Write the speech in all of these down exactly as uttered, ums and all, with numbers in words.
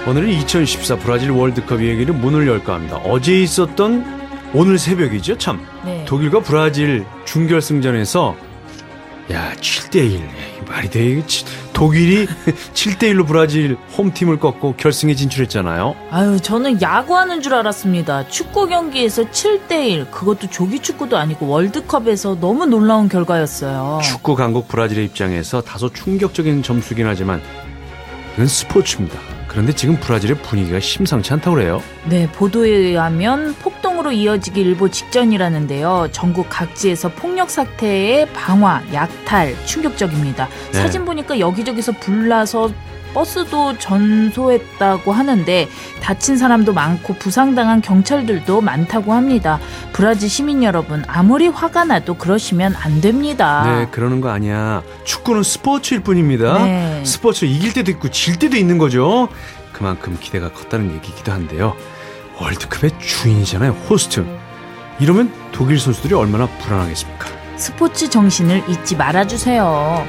오늘은 이천십사 브라질 월드컵 얘기를 문을 열까 합니다. 어제 있었던 오늘 새벽이죠. 참 네. 독일과 브라질 준결승전에서 야 칠 대 일 말이 돼. 독일이 칠 대 일로 브라질 홈팀을 꺾고 결승에 진출했잖아요. 아유, 저는 야구하는 줄 알았습니다. 축구 경기에서 칠 대 일, 그것도 조기 축구도 아니고 월드컵에서 너무 놀라운 결과였어요. 축구 강국 브라질의 입장에서 다소 충격적인 점수긴 하지만 이건 스포츠입니다. 그런데 지금 브라질의 분위기가 심상치 않다고 그래요. 네, 보도에 의하면 폭동으로 이어지기 일보 직전이라는데요. 전국 각지에서 폭력 사태의 방화, 약탈 충격적입니다. 네. 사진 보니까 여기저기서 불나서 버스도 전소했다고 하는데 다친 사람도 많고 부상당한 경찰들도 많다고 합니다. 브라질 시민 여러분, 아무리 화가 나도 그러시면 안 됩니다. 네, 그러는 거 아니야. 축구는 스포츠일 뿐입니다. 네. 스포츠 이길 때도 있고 질 때도 있는 거죠. 그만큼 기대가 컸다는 얘기이기도 한데요. 월드컵의 주인이잖아요. 호스트. 이러면 독일 선수들이 얼마나 불안하겠습니까? 스포츠 정신을 잊지 말아주세요.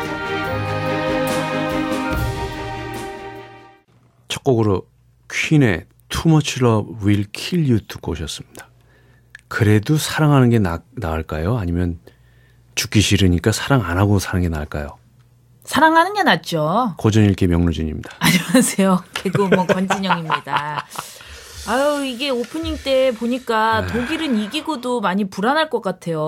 첫 곡으로 퀸의 Too Much Love Will Kill You 듣고 오셨습니다. 그래도 사랑하는 게 나, 나을까요? 아니면 죽기 싫으니까 사랑 안 하고 사는 게 나을까요? 사랑하는 게 낫죠. 고전일기 명루진입니다. 안녕하세요. 개그우먼 권진영입니다. 아유, 이게 오프닝 때 보니까 독일은 이기고도 많이 불안할 것 같아요.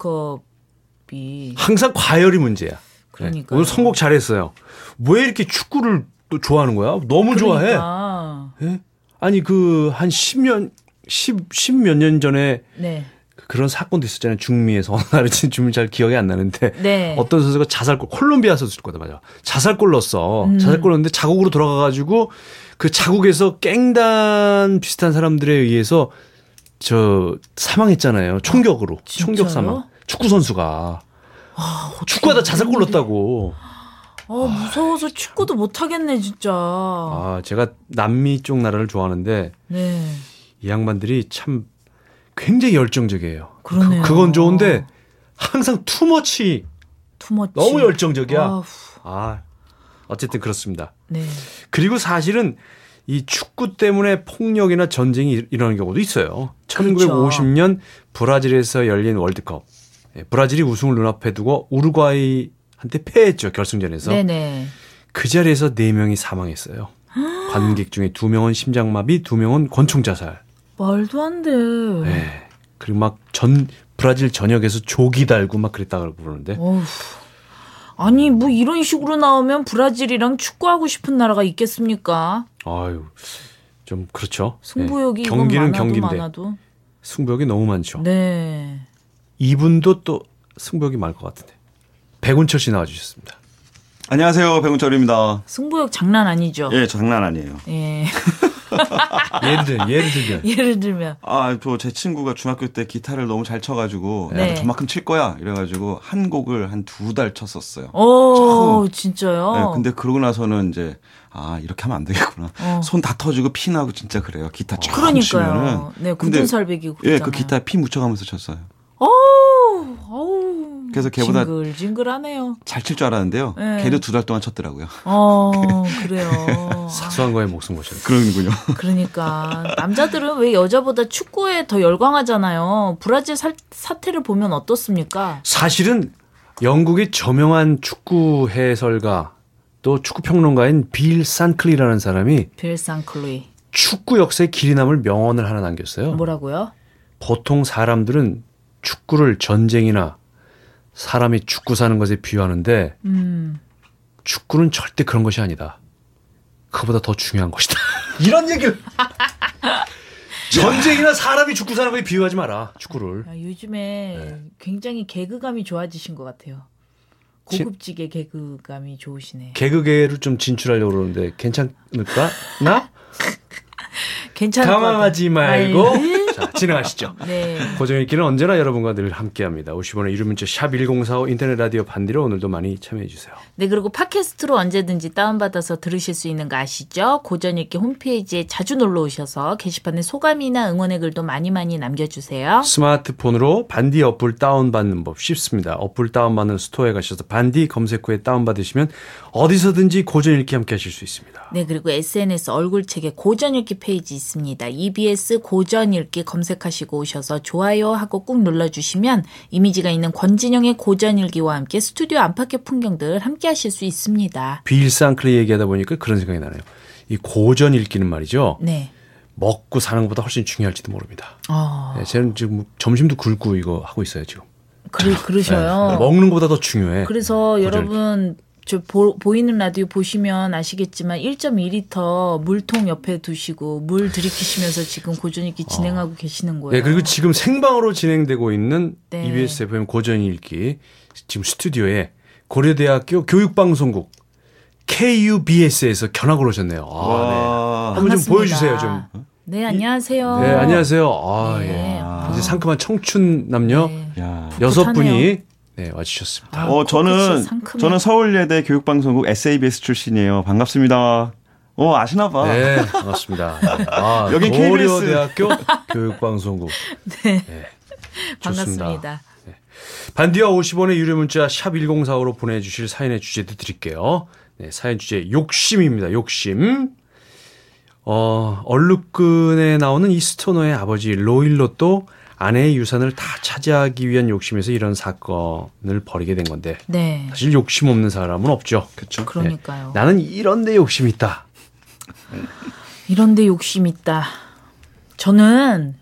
월드컵이. 항상 과열이 문제야. 그러니까. 네. 오늘 선곡 잘했어요. 왜 이렇게 축구를 또 좋아하는 거야? 너무 그러니까. 좋아해. 예? 아니 그 한 십 년, 십, 십 몇 년 전에 네. 그런 사건도 있었잖아요. 중미에서 어느 날은 지금 잘 기억이 안 나는데 네. 어떤 선수가 자살골, 콜롬비아 선수일 거다 맞아. 자살골 넣었어. 음. 자살골 넣었는데 자국으로 돌아가가지고 그 자국에서 깽단 비슷한 사람들에 의해서 저 사망했잖아요. 총격으로. 아, 총격 사망. 축구 선수가. 아, 축구하다 자살골 넣었다고. 아, 무서워서 축구도 못 하겠네 진짜. 아, 제가 남미 쪽 나라를 좋아하는데 네. 이 양반들이 참 굉장히 열정적이에요. 그러네요. 그, 그건 좋은데 항상 투머치. 투머치. 너무 열정적이야. 아우. 아, 어쨌든 그렇습니다. 네. 그리고 사실은 이 축구 때문에 폭력이나 전쟁이 일어나는 경우도 있어요. 천구백오십 년 브라질에서 열린 월드컵. 브라질이 우승을 눈앞에 두고 우루과이 한테 패했죠. 결승전에서. 네네. 그 자리에서 네 명이 사망했어요. 관객 중에 두 명은 심장마비, 두 명은 권총 자살. 말도 안 돼. 네. 그리고 막 전 브라질 전역에서 조기 달고 막 그랬다고 그러는데. 어휴. 아니 뭐 이런 식으로 나오면 브라질이랑 축구하고 싶은 나라가 있겠습니까? 아유, 좀 그렇죠. 승부욕이 네. 이건 경기는 많아도 경기인데 많아도. 승부욕이 너무 많죠. 네. 이분도 또 승부욕이 많을 것 같은데. 백운철 씨 나와주셨습니다. 안녕하세요. 백운철입니다. 승부욕 장난 아니죠? 예, 장난 아니에요. 예. 예를 들, 예를 들면. 예를 들면. 아, 저 제 친구가 중학교 때 기타를 너무 잘 쳐가지고 네. 야, 저만큼 칠 거야 이래가지고 한 곡을 한 두 달 쳤었어요. 오, 처음. 진짜요? 네, 근데 그러고 나서는 이제 아 이렇게 하면 안 되겠구나. 어. 손 다 터지고 피 나고 진짜 그래요. 기타 쫙 그러니까요. 치면은. 네, 굳은살배기고 그러잖아요. 예, 그 기타에 피 묻혀가면서 쳤어요. 어우, 어우. 그래서 걔보다 징글징글하네요. 잘 칠 줄 알았는데요. 네. 걔도 두 달 동안 쳤더라고요. 어, 그래요. 사소한 거에 목숨 거셨네. 그러는군요. 그러니까 남자들은 왜 여자보다 축구에 더 열광하잖아요. 브라질 사, 사태를 보면 어떻습니까? 사실은 영국의 저명한 축구 해설가 또 축구 평론가인 빌 산클리라는 사람이 빌 산클리. 축구 역사의 길이 남을 명언을 하나 남겼어요. 뭐라고요? 보통 사람들은 축구를 전쟁이나 사람이 죽고 사는 것에 비유하는데 음. 축구는 절대 그런 것이 아니다. 그보다 더 중요한 것이다. 이런 얘기를. 전쟁이나 사람이 죽고 사는 거에 비유하지 마라. 축구를. 야, 요즘에 네. 굉장히 개그감이 좋아지신 것 같아요. 고급지게 개그감이 좋으시네. 개그계를 좀 진출하려고 그러는데 괜찮을까? 나? 괜찮을 것 당황하지 같아요. 말고 아이, 자, 진행하시죠. 네. 고전읽기는 언제나 여러분과 늘 함께합니다. 오십 원의 유료 문자 샵 일공사오 인터넷 라디오 반디로 오늘도 많이 참여해 주세요. 네, 그리고 팟캐스트로 언제든지 다운받아서 들으실 수 있는 거 아시죠? 고전읽기 홈페이지에 자주 놀러 오셔서 게시판에 소감이나 응원의 글도 많이 많이 남겨주세요. 스마트폰으로 반디 어플 다운받는 법 쉽습니다. 어플 다운받는 스토어에 가셔서 반디 검색 후에 다운받으시면 어디서든지 고전읽기 함께 하실 수 있습니다. 네, 그리고 에스엔에스 얼굴책에 고전읽기 페이지 있습니다. 이비에스 고전읽기 검색하시고 오셔서 좋아요 하고 꾹 눌러주시면 이미지가 있는 권진영의 고전읽기와 함께 스튜디오 안팎의 풍경들 함께 하실 수 있습니다. 비일상클리 얘기하다 보니까 그런 생각이 나네요. 이 고전읽기는 말이죠. 네. 먹고 사는 것보다 훨씬 중요할지도 모릅니다. 어... 네, 저는 지금 점심도 굶고 이거 하고 있어요 지금. 그러, 그러셔요. 네, 먹는 것보다 더 중요해. 그래서 고전읽기. 여러분 저 보, 보이는 라디오 보시면 아시겠지만 일 점 이 리터 물통 옆에 두시고 물 들이키시면서 지금 고전읽기 진행하고 어. 계시는 거예요. 네, 그리고 지금 생방으로 진행되고 있는 네. 이비에스 에프엠 고전읽기 지금 스튜디오에 고려대학교 교육방송국 케이유비에스에서 견학을 오셨네요. 아, 네. 한번 좀 보여주세요 좀. 네, 안녕하세요. 네, 안녕하세요. 아, 네. 예. 아. 이제 상큼한 청춘 남녀 네. 여섯 분이 네, 와주셨습니다. 아, 어, 저는 저는 서울예대 교육방송국 에스에이비에스 출신이에요. 반갑습니다. 어, 아시나 봐. 네, 반갑습니다. 아, 여긴 케이비에스 고려대학교 교육방송국. 네. 네. 반갑습니다. 네. 반디와 오십 원의 유료 문자 샵 일공사오로 보내주실 사연의 주제도 드릴게요. 네, 사연 주제 욕심입니다. 욕심. 어, 얼룩근에 나오는 이 스토너의 아버지 로일롯도 아내의 유산을 다 차지하기 위한 욕심에서 이런 사건을 벌이게 된 건데 네. 사실 욕심 없는 사람은 없죠. 그렇죠. 그러니까요. 네. 나는 이런 데 욕심이 있다. 이런 데 욕심 있다. 저는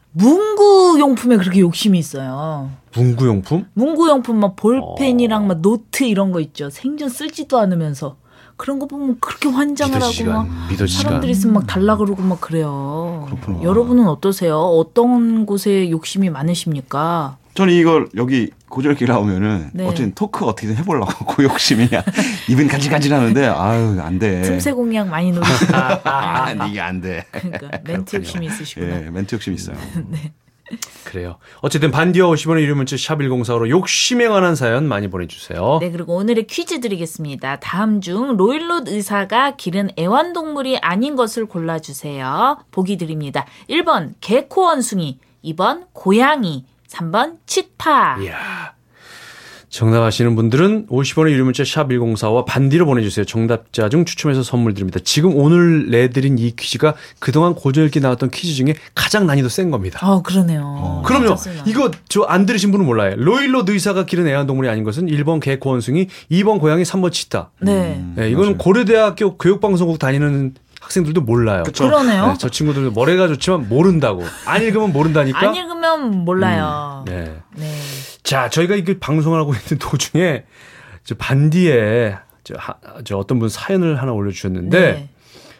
문구용품에 그렇게 욕심이 있어요. 문구용품? 문구용품 막 볼펜이랑 어. 막 노트 이런 거 있죠. 생전 쓰지도 않으면서. 그런 거 보면 그렇게 환장을 하고 막 사람들이 있으면 막 달라 그러고 막 그래요. 그렇구나. 여러분은 어떠세요? 어떤 곳에 욕심이 많으십니까? 저는 이걸 여기 고전읽기 나오면은 네. 어쨌든 토크 어떻게든 해보려고 그 욕심이냐. 입은 간질간질하는데 아유 안 돼. 틈새 공략 많이 노리시다. 아, 이게 안 돼. 그러니까 멘트 욕심이 있으시구나. 예, 멘트 욕심 있어요. 네. 그래요. 어쨌든 반디와 오십 원의 유료 문자 샵 일공사오로 욕심에 관한 사연 많이 보내주세요. 네, 그리고 오늘의 퀴즈 드리겠습니다. 다음 중 로일롯 의사가 기른 애완동물이 아닌 것을 골라주세요. 보기 드립니다. 일 번 개코 원숭이, 이 번 고양이, 삼 번 치타. 이야. 정답 아시는 분들은 오십 원의 유료 문자 샵 일공사오와 반디로 보내주세요. 정답자 중 추첨해서 선물 드립니다. 지금 오늘 내드린 이 퀴즈가 그동안 고전읽기 나왔던 퀴즈 중에 가장 난이도 센 겁니다. 어, 그러네요. 어. 그럼요. 진짜 이거 저 안 들으신 분은 몰라요. 로일롯 의사가 기른 애완동물이 아닌 것은 일 번 개코 원숭이, 이 번 고양이, 삼 번 치타. 네. 음, 네, 이거는 맞아요. 고려대학교 교육방송국 다니는 학생들도 몰라요. 그쵸. 그러네요. 네, 저 친구들도 머리가 좋지만 모른다고. 안 읽으면 모른다니까. 안 읽으면 몰라요. 음, 네. 네. 자, 저희가 이게 방송을 하고 있는 도중에 저 반디에 저, 하, 저 어떤 분 사연을 하나 올려주셨는데 네.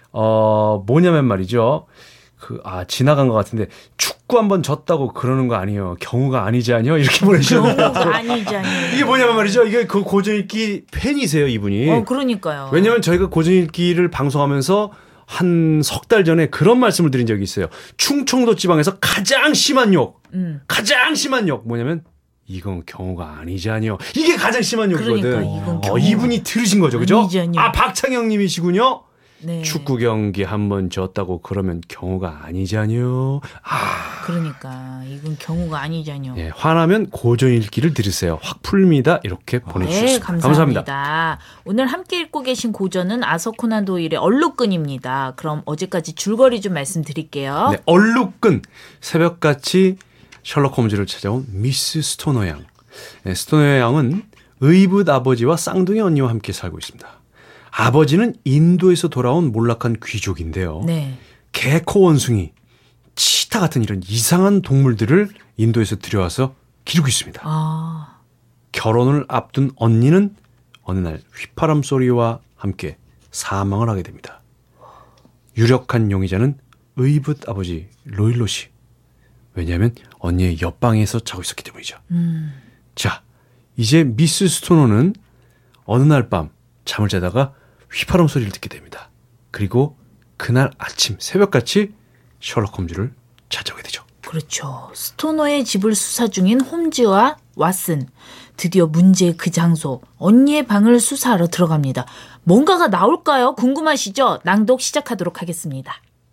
어 뭐냐면 말이죠. 그 아 지나간 것 같은데 축구 한번 졌다고 그러는 거 아니에요. 경우가 아니지 아니요 이렇게 보내주셨는데 경우가 아니잖아요. 이게 뭐냐면 말이죠. 이게 그 고전읽기 팬이세요 이분이. 어, 그러니까요. 왜냐하면 저희가 고전읽기를 방송하면서 한 석 달 전에 그런 말씀을 드린 적이 있어요. 충청도 지방에서 가장 심한 욕, 음. 가장 심한 욕 뭐냐면 이건 경우가 아니지 아니요. 이게 가장 심한 욕이거든. 그러니까 이건 어, 경우가 이분이 들으신 거죠, 그죠? 아니지 아니요. 아 박창영님이시군요. 네. 축구 경기 한 번 졌다고 그러면 경우가 아니지 아니요. 아, 그러니까 이건 경우가 아니잖요. 예, 화나면 고전읽기를 들으세요. 확 풀립니다. 이렇게 보내주셨습니다. 네, 감사합니다. 감사합니다. 오늘 함께 읽고 계신 고전은 아서 코난 도일의 얼룩근입니다. 그럼 어제까지 줄거리 좀 말씀드릴게요. 네, 얼룩근 새벽같이 셜록 홈즈를 찾아온 미스 스토너 양. 네, 스토너 양은 의붓 아버지와 쌍둥이 언니와 함께 살고 있습니다. 아버지는 인도에서 돌아온 몰락한 귀족인데요. 네. 개코 원숭이, 치타 같은 이런 이상한 동물들을 인도에서 들여와서 기르고 있습니다. 아. 결혼을 앞둔 언니는 어느 날 휘파람 소리와 함께 사망을 하게 됩니다. 유력한 용의자는 의붓 아버지 로일롯이. 왜냐하면 언니의 옆방에서 자고 있었기 때문이죠. 음. 자, 이제 미스 스토너는 어느 날 밤 잠을 자다가 휘파람 소리를 듣게 됩니다. 그리고 그날 아침 새벽같이 셜록 홈즈를 찾아오게 되죠. 그렇죠. 스토너의 집을 수사 중인 홈즈와 왓슨. 드디어 문제의 그 장소, 언니의 방을 수사하러 들어갑니다. 뭔가가 나올까요? 궁금하시죠? 낭독 시작하도록 하겠습니다.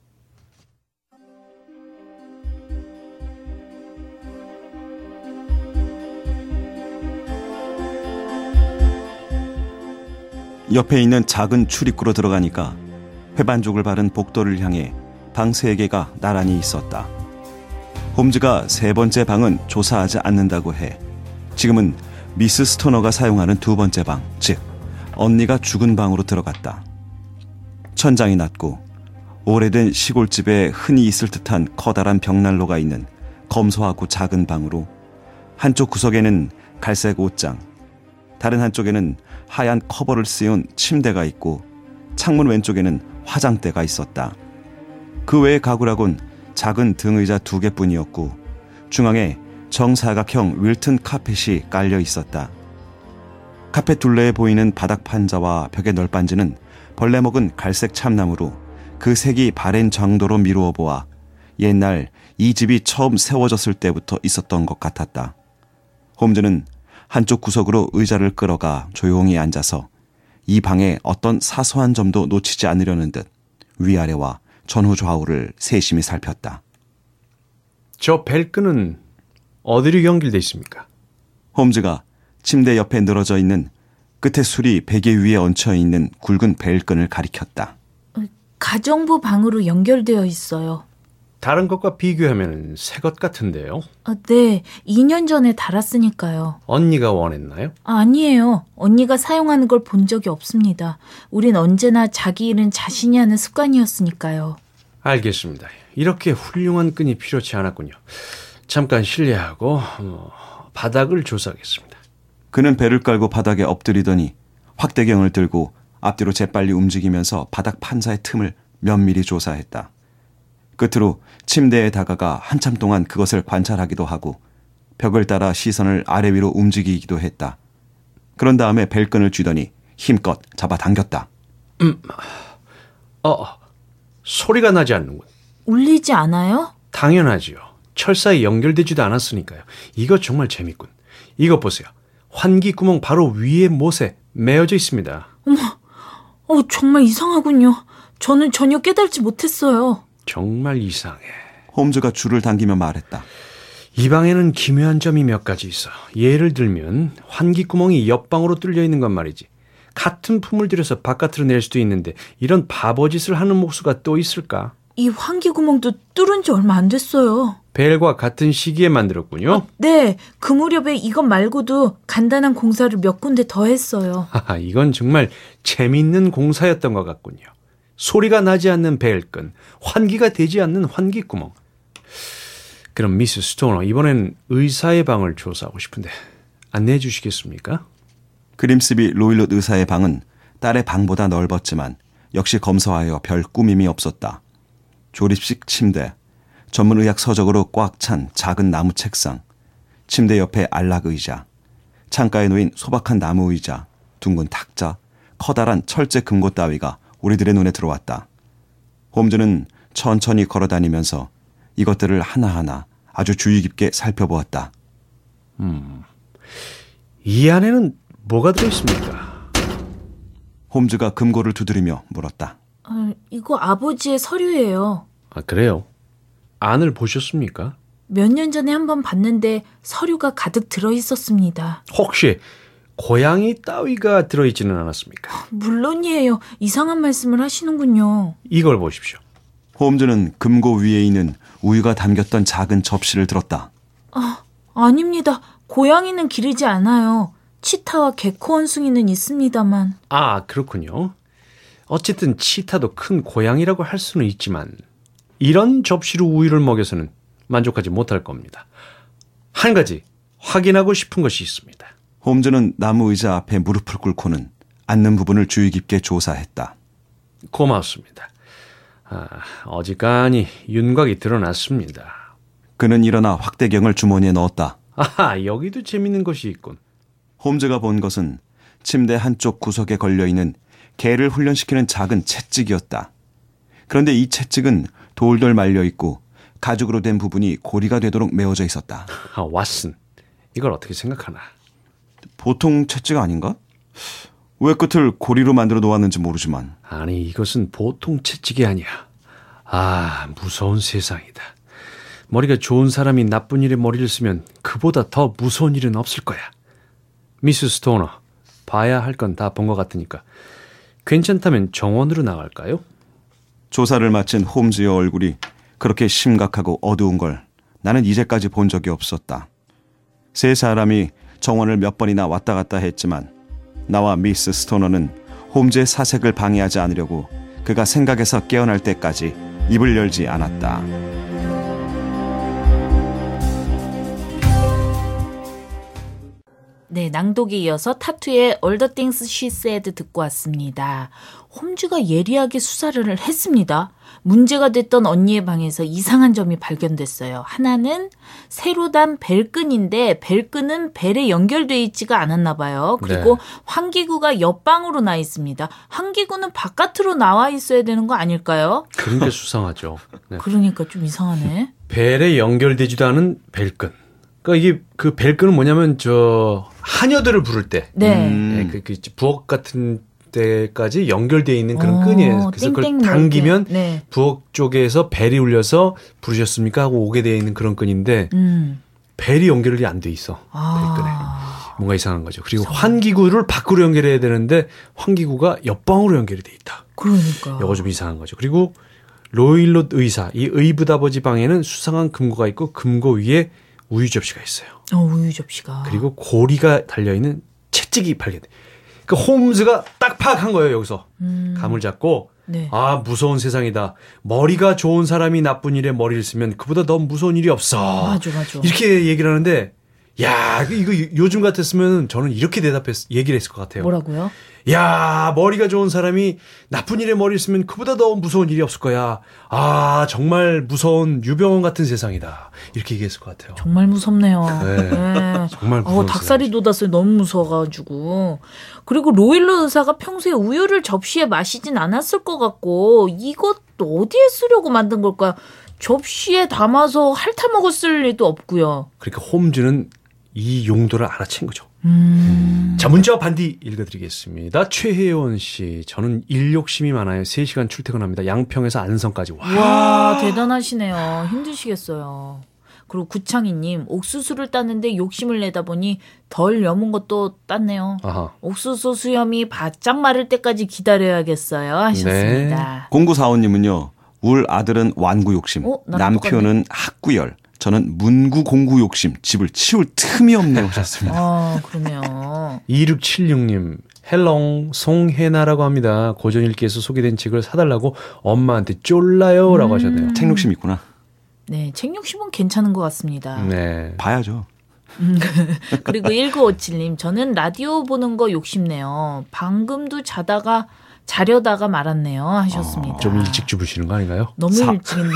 옆에 있는 작은 출입구로 들어가니까 회반족을 바른 복도를 향해 방 세 개가 나란히 있었다. 홈즈가 세 번째 방은 조사하지 않는다고 해 지금은 미스 스토너가 사용하는 두 번째 방, 즉 언니가 죽은 방으로 들어갔다. 천장이 낮고 오래된 시골집에 흔히 있을 듯한 커다란 벽난로가 있는 검소하고 작은 방으로 한쪽 구석에는 갈색 옷장, 다른 한쪽에는 하얀 커버를 씌운 침대가 있고 창문 왼쪽에는 화장대가 있었다. 그 외의 가구라곤 작은 등의자 두 개뿐이었고 중앙에 정사각형 윌튼 카펫이 깔려 있었다. 카펫 둘레에 보이는 바닥 판자와 벽의 널빤지는 벌레 먹은 갈색 참나무로 그 색이 바랜 정도로 미루어 보아 옛날 이 집이 처음 세워졌을 때부터 있었던 것 같았다. 홈즈는 한쪽 구석으로 의자를 끌어가 조용히 앉아서 이 방의 어떤 사소한 점도 놓치지 않으려는 듯 위아래와 전후 좌우를 세심히 살폈다. 저 벨끈은 어디로 연결돼 있습니까? 홈즈가 침대 옆에 늘어져 있는 끝에 술이 베개 위에 얹혀있는 굵은 벨끈을 가리켰다. 가정부 방으로 연결되어 있어요. 다른 것과 비교하면 새 것 같은데요? 아, 네, 이 년 전에 달았으니까요. 언니가 원했나요? 아, 아니에요. 언니가 사용하는 걸 본 적이 없습니다. 우린 언제나 자기 일은 자신이 하는 습관이었으니까요. 알겠습니다. 이렇게 훌륭한 끈이 필요치 않았군요. 잠깐 실례하고 어, 바닥을 조사하겠습니다. 그는 배를 깔고 바닥에 엎드리더니 확대경을 들고 앞뒤로 재빨리 움직이면서 바닥 판자의 틈을 면밀히 조사했다. 끝으로 침대에 다가가 한참 동안 그것을 관찰하기도 하고 벽을 따라 시선을 아래 위로 움직이기도 했다. 그런 다음에 벨끈을 쥐더니 힘껏 잡아당겼다. 음, 어, 소리가 나지 않는군. 울리지 않아요? 당연하지요. 철사에 연결되지도 않았으니까요. 이거 정말 재밌군. 이것 보세요. 환기 구멍 바로 위에 못에 메어져 있습니다. 어머, 어, 정말 이상하군요. 저는 전혀 깨달지 못했어요. 정말 이상해. 홈즈가 줄을 당기며 말했다. 이 방에는 기묘한 점이 몇 가지 있어. 예를 들면 환기 구멍이 옆방으로 뚫려 있는 건 말이지. 같은 품을 들여서 바깥으로 낼 수도 있는데 이런 바보짓을 하는 목수가 또 있을까? 이 환기 구멍도 뚫은 지 얼마 안 됐어요. 벨과 같은 시기에 만들었군요. 어, 네, 그 무렵에 이것 말고도 간단한 공사를 몇 군데 더 했어요. 하하, 이건 정말 재미있는 공사였던 것 같군요. 소리가 나지 않는 벨끈, 환기가 되지 않는 환기구멍. 그럼 미스 스토너, 이번엔 의사의 방을 조사하고 싶은데 안내해 주시겠습니까? 그림스비 로일롯 의사의 방은 딸의 방보다 넓었지만 역시 검소하여 별 꾸밈이 없었다. 조립식 침대, 전문의학 서적으로 꽉 찬 작은 나무 책상, 침대 옆에 안락 의자, 창가에 놓인 소박한 나무 의자, 둥근 탁자, 커다란 철제 금고 따위가 우리들의 눈에 들어왔다. 홈즈는 천천히 걸어다니면서 이것들을 하나하나 아주 주의 깊게 살펴보았다. 음, 이 안에는 뭐가 들어있습니까? 홈즈가 금고를 두드리며 물었다. 아, 이거 아버지의 서류예요. 아, 그래요? 안을 보셨습니까? 몇 년 전에 한번 봤는데 서류가 가득 들어있었습니다. 혹시 고양이 따위가 들어있지는 않았습니까? 물론이에요. 이상한 말씀을 하시는군요. 이걸 보십시오. 홈즈는 금고 위에 있는 우유가 담겼던 작은 접시를 들었다. 아, 아닙니다. 고양이는 기르지 않아요. 치타와 개코 원숭이는 있습니다만. 아, 그렇군요. 어쨌든 치타도 큰 고양이라고 할 수는 있지만 이런 접시로 우유를 먹여서는 만족하지 못할 겁니다. 한 가지 확인하고 싶은 것이 있습니다. 홈즈는 나무 의자 앞에 무릎을 꿇고는 앉는 부분을 주의 깊게 조사했다. 고맙습니다. 아, 어지간히 윤곽이 드러났습니다. 그는 일어나 확대경을 주머니에 넣었다. 아하, 여기도 재밌는 것이 있군. 홈즈가 본 것은 침대 한쪽 구석에 걸려있는 개를 훈련시키는 작은 채찍이었다. 그런데 이 채찍은 돌돌 말려있고 가죽으로 된 부분이 고리가 되도록 메워져 있었다. 아, 왓슨, 이걸 어떻게 생각하나? 보통 채찍 아닌가? 왜 끝을 고리로 만들어 놓았는지 모르지만. 아니, 이것은 보통 채찍이 아니야. 아, 무서운 세상이다. 머리가 좋은 사람이 나쁜 일에 머리를 쓰면 그보다 더 무서운 일은 없을 거야. 미스 스토너, 봐야 할 건 다 본 것 같으니까 괜찮다면 정원으로 나갈까요? 조사를 마친 홈즈의 얼굴이 그렇게 심각하고 어두운 걸 나는 이제까지 본 적이 없었다. 세 사람이 정원을 몇 번이나 왔다 갔다 했지만 나와 미스 스토너는 홈즈의 사색을 방해하지 않으려고 그가 생각에서 깨어날 때까지 입을 열지 않았다. 네, 낭독에 이어서 타투의 All the Things She Said 듣고 왔습니다. 홈즈가 예리하게 수사를 했습니다. 문제가 됐던 언니의 방에서 이상한 점이 발견됐어요. 하나는 새로 단 벨끈인데 벨끈은 벨에 연결돼 있지가 않았나 봐요. 그리고 네. 환기구가 옆방으로 나 있습니다. 환기구는 바깥으로 나와 있어야 되는 거 아닐까요? 그런 게 수상하죠. 네. 그러니까 좀 이상하네. 벨에 연결되지도 않은 벨끈. 그러니까 이게 그 벨끈은 뭐냐면 저 하녀들을 부를 때, 네, 음. 네, 그, 그 부엌 같은 데까지 연결되어 있는 그런 오, 끈이에요. 그래서 그걸 당기면 네. 부엌 쪽에서 벨이 울려서 부르셨습니까 하고 오게 되어 있는 그런 끈인데 음. 벨이 연결이 안 돼 있어. 아. 벨끈에 뭔가 이상한 거죠. 그리고 환기구를 밖으로 연결해야 되는데 환기구가 옆방으로 연결이 돼 있다. 그러니까 이거 좀 이상한 거죠. 그리고 로일롯 의사, 이 의붓아버지 방에는 수상한 금고가 있고 금고 위에 우유 접시가 있어요. 어, 우유 접시가. 그리고 고리가 달려있는 채찍이 발견돼. 그 홈즈가 딱 파악한 거예요. 여기서 음. 감을 잡고 네. 아, 무서운 세상이다. 머리가 좋은 사람이 나쁜 일에 머리를 쓰면 그보다 더 무서운 일이 없어. 맞아, 맞아. 이렇게 얘기를 하는데 야, 이거 요즘 같았으면 저는 이렇게 대답했 얘기를 했을 것 같아요. 뭐라고요? 야, 머리가 좋은 사람이 나쁜 일에 머리를 쓰면 그보다 더 무서운 일이 없을 거야. 아, 정말 무서운 유병원 같은 세상이다. 이렇게 얘기했을 것 같아요. 정말 무섭네요. 네. 네. 정말 무서운 어, 닭살이 돋았어요. 너무 무서워가지고. 그리고 로일로 의사가 평소에 우유를 접시에 마시진 않았을 것 같고 이것도 어디에 쓰려고 만든 걸까요? 접시에 담아서 핥아먹었을 리도 없고요. 그러니까 홈즈는 이 용도를 알아챈 거죠. 음. 자, 문자와 반디 읽어드리겠습니다. 최혜원 씨, 저는 일 욕심이 많아요. 세 시간 출퇴근합니다. 양평에서 안성까지. 와, 와 대단하시네요. 힘드시겠어요. 그리고 구창희님, 옥수수를 땄는데 욕심을 내다 보니 덜 여문 것도 땄네요. 아하. 옥수수 수염이 바짝 마를 때까지 기다려야겠어요 하셨습니다. 네. 공구사오님은요. 울 아들은 완구 욕심, 어? 남편은 학구열, 저는 문구 공구 욕심, 집을 치울 틈이 없네요 하셨습니다. 아, 그러네요. 이육칠육님, 헬롱 송혜나라고 합니다. 고전 읽기에서 소개된 책을 사달라고 엄마한테 쫄라요 라고 음. 하셨네요. 책 욕심 있구나. 네, 책 욕심은 괜찮은 것 같습니다. 네. 봐야죠. 그리고 일구오칠님, 저는 라디오 보는 거 욕심내요. 방금도 자다가 자려다가 말았네요 하셨습니다. 어, 좀 일찍 주무시는 거 아닌가요? 너무 사... 일찍인데.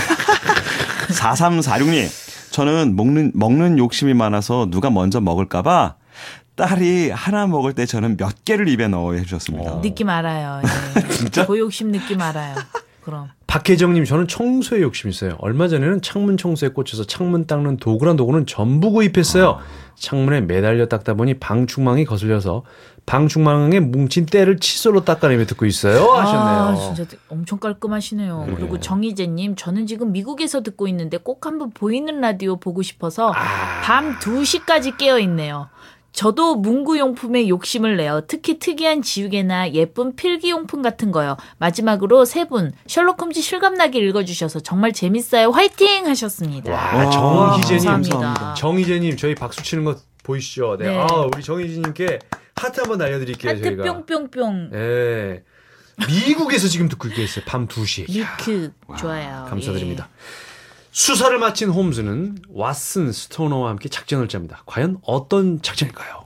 사삼사육님, 저는 먹는 먹는 욕심이 많아서 누가 먼저 먹을까봐 딸이 하나 먹을 때 저는 몇 개를 입에 넣어 해주셨습니다. 어. 느낌 알아요. 네. 진짜? 그 욕심 느낌 알아요. 그럼. 박혜정님, 저는 청소에 욕심 있어요. 얼마 전에는 창문 청소에 꽂혀서 창문 닦는 도구란 도구는 전부 구입했어요. 아. 창문에 매달려 닦다 보니 방충망이 거슬려서 방충망에 뭉친 때를 칫솔로 닦아내며 듣고 있어요 하셨네요. 아, 진짜 엄청 깔끔하시네요. 네. 그리고 정희재님, 저는 지금 미국에서 듣고 있는데 꼭 한번 보이는 라디오 보고 싶어서 아. 밤 두 시까지 깨어있네요. 저도 문구용품에 욕심을 내요. 특히 특이한 지우개나 예쁜 필기용품 같은 거요. 마지막으로 세 분 셜록 홈즈 실감나게 읽어주셔서 정말 재밌어요. 화이팅 하셨습니다. 와, 정희재님, 감사합니다. 정희재님 저희 박수 치는 거 보이시죠? 네. 네. 아, 우리 정희재님께 하트 한번 날려드릴게요. 하트 저희가. 뿅뿅뿅. 네. 미국에서 지금 듣고 있겠어요. 밤 두 시. 리크 좋아요. 감사드립니다. 예. 수사를 마친 홈즈는 왓슨 스토너와 함께 작전을 짭니다. 과연 어떤 작전일까요?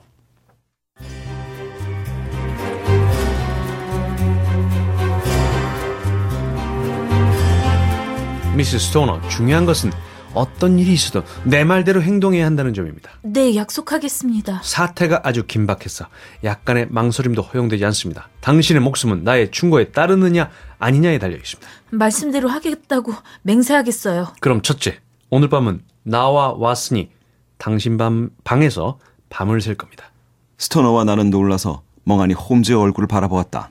미스 스토너, 중요한 것은 어떤 일이 있어도 내 말대로 행동해야 한다는 점입니다. 네, 약속하겠습니다. 사태가 아주 긴박해서 약간의 망설임도 허용되지 않습니다. 당신의 목숨은 나의 충고에 따르느냐 아니냐에 달려 있습니다. 말씀대로 하겠다고 맹세하겠어요. 그럼 첫째, 오늘 밤은 나와 왓슨이 당신 밤, 방에서 밤을 샐 겁니다. 스토너와 나는 놀라서 멍하니 홈즈의 얼굴을 바라보았다.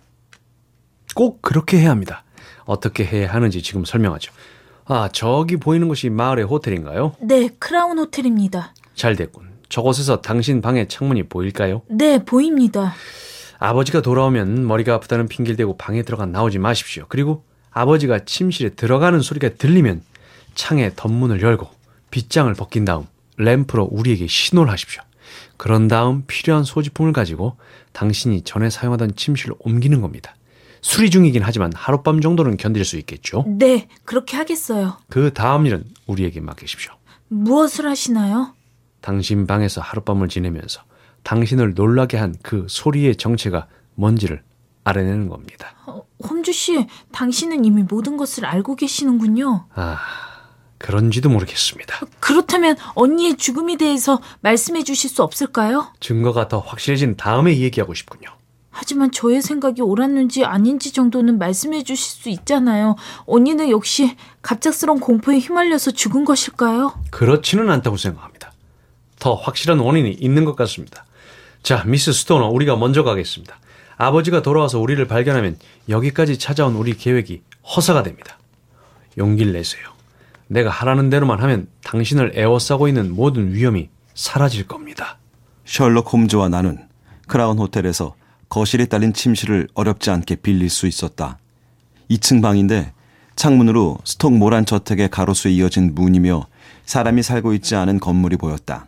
꼭 그렇게 해야 합니다. 어떻게 해야 하는지 지금 설명하죠. 아, 저기 보이는 곳이 마을의 호텔인가요? 네, 크라운 호텔입니다. 잘 됐군. 저곳에서 당신 방의 창문이 보일까요? 네, 보입니다. 아버지가 돌아오면 머리가 아프다는 핑계를 대고 방에 들어가 나오지 마십시오. 그리고 아버지가 침실에 들어가는 소리가 들리면 창의 덧문을 열고 빗장을 벗긴 다음 램프로 우리에게 신호를 하십시오. 그런 다음 필요한 소지품을 가지고 당신이 전에 사용하던 침실로 옮기는 겁니다. 수리 중이긴 하지만 하룻밤 정도는 견딜 수 있겠죠? 네, 그렇게 하겠어요. 그 다음 일은 우리에게 맡기십시오. 무엇을 하시나요? 당신 방에서 하룻밤을 지내면서 당신을 놀라게 한 그 소리의 정체가 뭔지를 알아내는 겁니다. 어, 홈즈 씨, 당신은 이미 모든 것을 알고 계시는군요. 아, 그런지도 모르겠습니다. 그렇다면 언니의 죽음에 대해서 말씀해 주실 수 없을까요? 증거가 더 확실해진 다음에 얘기하고 싶군요. 하지만 저의 생각이 옳았는지 아닌지 정도는 말씀해 주실 수 있잖아요. 언니는 역시 갑작스러운 공포에 휘말려서 죽은 것일까요? 그렇지는 않다고 생각합니다. 더 확실한 원인이 있는 것 같습니다. 자, 미스 스토너, 우리가 먼저 가겠습니다. 아버지가 돌아와서 우리를 발견하면 여기까지 찾아온 우리 계획이 허사가 됩니다. 용기를 내세요. 내가 하라는 대로만 하면 당신을 에워싸고 있는 모든 위험이 사라질 겁니다. 셜록 홈즈와 나는 크라운 호텔에서 거실에 딸린 침실을 어렵지 않게 빌릴 수 있었다. 이 층 방인데 창문으로 스톡 모란 저택의 가로수에 이어진 문이며 사람이 살고 있지 않은 건물이 보였다.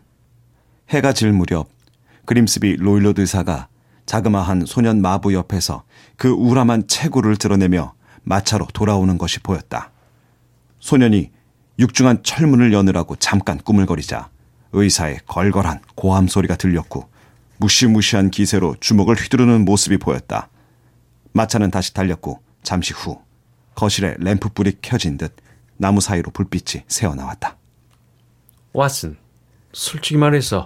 해가 질 무렵 그림스비 로일로드 의사가 자그마한 소년 마부 옆에서 그 우람한 체구를 드러내며 마차로 돌아오는 것이 보였다. 소년이 육중한 철문을 여느라고 잠깐 꾸물거리자 의사의 걸걸한 고함 소리가 들렸고 무시무시한 기세로 주먹을 휘두르는 모습이 보였다. 마차는 다시 달렸고 잠시 후 거실에 램프불이 켜진 듯 나무 사이로 불빛이 새어나왔다. 왓슨, 솔직히 말해서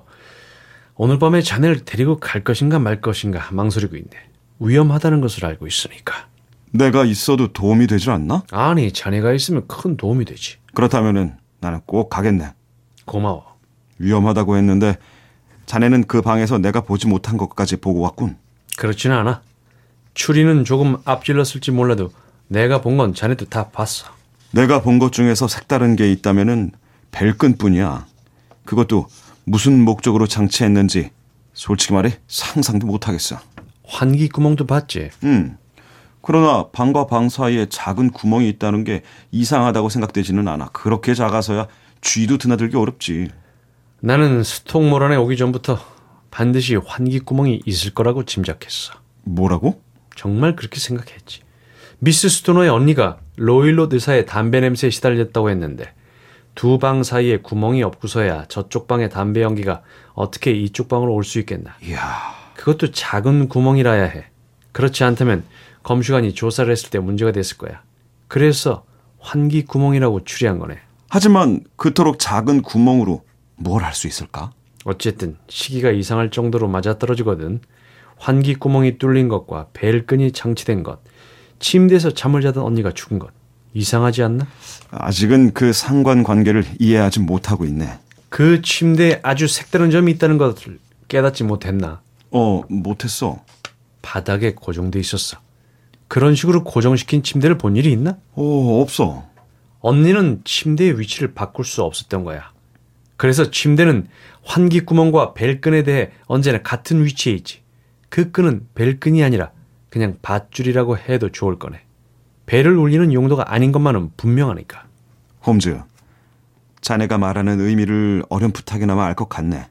오늘 밤에 자네를 데리고 갈 것인가 말 것인가 망설이고 있네. 위험하다는 것을 알고 있으니까. 내가 있어도 도움이 되질 않나? 아니, 자네가 있으면 큰 도움이 되지. 그렇다면은 나는 꼭 가겠네. 고마워. 위험하다고 했는데 자네는 그 방에서 내가 보지 못한 것까지 보고 왔군. 그렇지는 않아. 추리는 조금 앞질렀을지 몰라도 내가 본 건 자네도 다 봤어. 내가 본 것 중에서 색다른 게 있다면은 벨끈뿐이야. 그것도 무슨 목적으로 장치했는지 솔직히 말해 상상도 못하겠어. 환기 구멍도 봤지? 응. 그러나 방과 방 사이에 작은 구멍이 있다는 게 이상하다고 생각되지는 않아. 그렇게 작아서야 쥐도 드나들기 어렵지. 나는 스톡 모란에 오기 전부터 반드시 환기 구멍이 있을 거라고 짐작했어. 뭐라고? 정말 그렇게 생각했지. 미스 스토너의 언니가 로일롯 의사의 담배 냄새에 시달렸다고 했는데 두 방 사이에 구멍이 없고서야 저쪽 방의 담배 연기가 어떻게 이쪽 방으로 올 수 있겠나. 이야. 그것도 작은 구멍이라야 해. 그렇지 않다면 검수관이 조사를 했을 때 문제가 됐을 거야. 그래서 환기 구멍이라고 추리한 거네. 하지만 그토록 작은 구멍으로 뭘 할 수 있을까? 어쨌든 시기가 이상할 정도로 맞아떨어지거든. 환기 구멍이 뚫린 것과 벨끈이 장치된 것, 침대에서 잠을 자던 언니가 죽은 것, 이상하지 않나? 아직은 그 상관관계를 이해하지 못하고 있네. 그 침대에 아주 색다른 점이 있다는 것을 깨닫지 못했나? 어, 못했어. 바닥에 고정돼 있었어. 그런 식으로 고정시킨 침대를 본 일이 있나? 어, 없어. 언니는 침대의 위치를 바꿀 수 없었던 거야. 그래서 침대는 환기 구멍과 벨끈에 대해 언제나 같은 위치에 있지. 그 끈은 벨끈이 아니라 그냥 밧줄이라고 해도 좋을 거네. 벨을 울리는 용도가 아닌 것만은 분명하니까. 홈즈, 자네가 말하는 의미를 어렴풋하게나마 알 것 같네.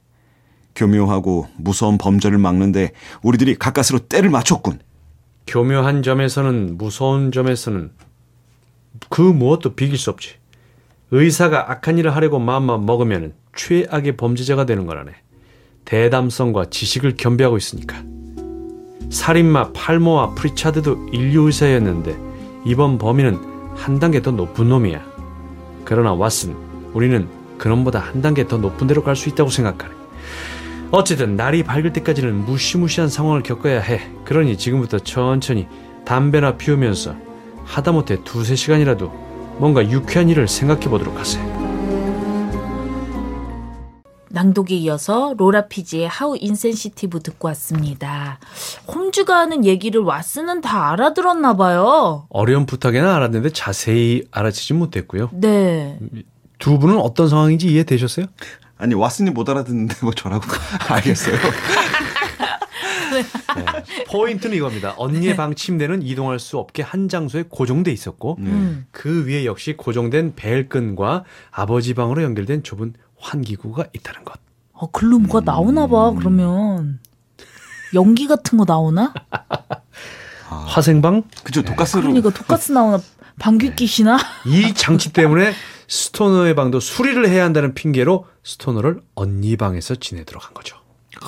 교묘하고 무서운 범죄를 막는데 우리들이 가까스로 때를 맞췄군. 교묘한 점에서는 무서운 점에서는 그 무엇도 비길 수 없지. 의사가 악한 일을 하려고 마음만 먹으면 최악의 범죄자가 되는 거라네. 대담성과 지식을 겸비하고 있으니까. 살인마 팔모와 프리차드도 인류 의사였는데 이번 범인은 한 단계 더 높은 놈이야. 그러나 왓슨, 우리는 그놈보다 한 단계 더 높은 데로 갈 수 있다고 생각하네. 어쨌든 날이 밝을 때까지는 무시무시한 상황을 겪어야 해. 그러니 지금부터 천천히 담배나 피우면서 하다못해 두세 시간이라도 뭔가 유쾌한 일을 생각해 보도록 하세요. 낭독에 이어서 로라피지의 하우 인센시티브 듣고 왔습니다. 홈즈가 하는 얘기를 왓슨은 다 알아들었나 봐요. 어려운 부탁에는 알았는데 자세히 알아채지 못했고요. 네. 두 분은 어떤 상황인지 이해되셨어요? 아니 왓슨이 못 알아듣는데 뭐 저라고 알겠어요. 네. 포인트는 이겁니다. 언니의 방 침대는 이동할 수 없게 한 장소에 고정돼 있었고 음. 그 위에 역시 고정된 벨끈과 아버지 방으로 연결된 좁은 환기구가 있다는 것. 어, 글로 뭐가 나오나 봐. 그러면 연기 같은 거 나오나? 아. 화생방? 그죠. 독가스로. 그러니까 독가스 나오나? 방귀 끼시나? 이 장치 때문에 스토너의 방도 수리를 해야 한다는 핑계로 스토너를 언니 방에서 지내도록 한 거죠.